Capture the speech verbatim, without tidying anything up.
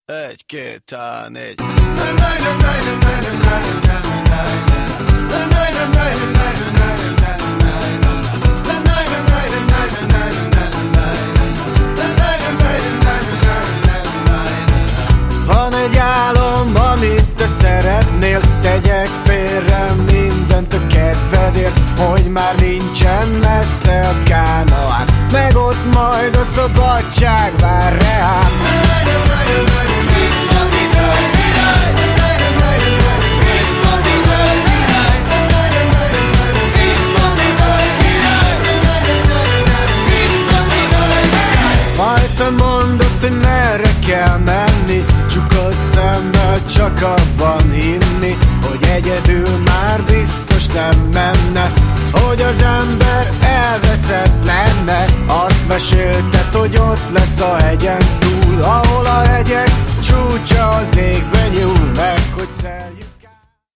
Egy, két, á, négy. Van egy álom, amit te szeretnél, tegyek félre mindent a kedvedért, hogy már nincsen messze a Kánaán, meg ott majd a szabadság vár reám. Majd te mondod, hogy merre kell menni, csukott szemmel csak abban hinni, hogy egyedül már biztos nem menne, hogy az ember elveszett lenne. Azt mesélted, hogy ott lesz a hegyen túl, ahol a hegyek csúcsa az égbe nyúl, meg hogy szeljük.